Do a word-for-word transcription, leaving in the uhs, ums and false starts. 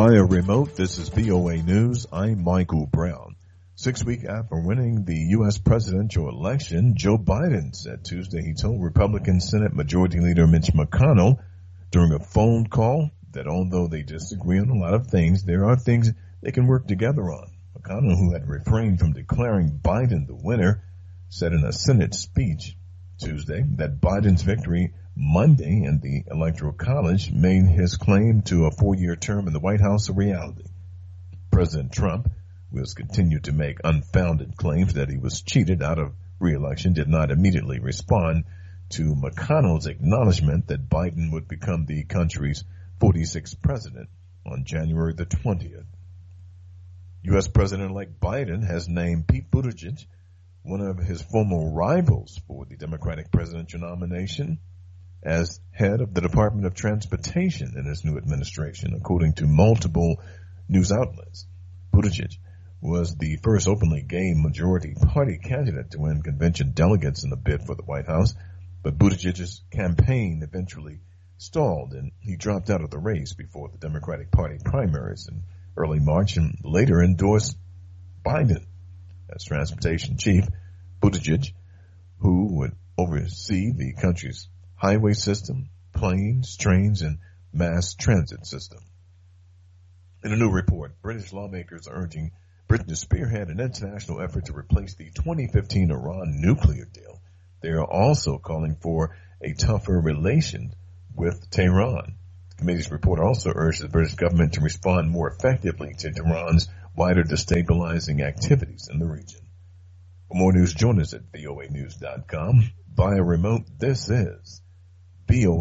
Via remote, this is V O A News. I'm Michael Brown. Six weeks after winning the U S presidential election, Joe Biden said Tuesday he told Republican Senate Majority Leader Mitch McConnell during a phone call that although they disagree on a lot of things, there are things they can work together on. McConnell, who had refrained from declaring Biden the winner, said in a Senate speech Tuesday that Biden's victory Monday in the Electoral College made his claim to a four-year term in the White House a reality. President Trump, who has continued to make unfounded claims that he was cheated out of re-election, did not immediately respond to McConnell's acknowledgement that Biden would become the country's forty-sixth president on January the twentieth. U S President-elect Biden has named Pete Buttigieg, one of his former rivals for the Democratic presidential nomination, as head of the Department of Transportation in his new administration, according to multiple news outlets. Buttigieg was the first openly gay majority party candidate to win convention delegates in the bid for the White House, but Buttigieg's campaign eventually stalled and he dropped out of the race before the Democratic Party primaries in early March and later endorsed Biden as transportation chief. Buttigieg, who would oversee the country's highway system, planes, trains, and mass transit system. In a new report, British lawmakers are urging Britain to spearhead an international effort to replace the twenty fifteen Iran nuclear deal. They are also calling for a tougher relation with Tehran. The committee's report also urged the British government to respond more effectively to Tehran's wider destabilizing activities in the region. For more news, join us at V O A news dot com. Via remote, this is V O A.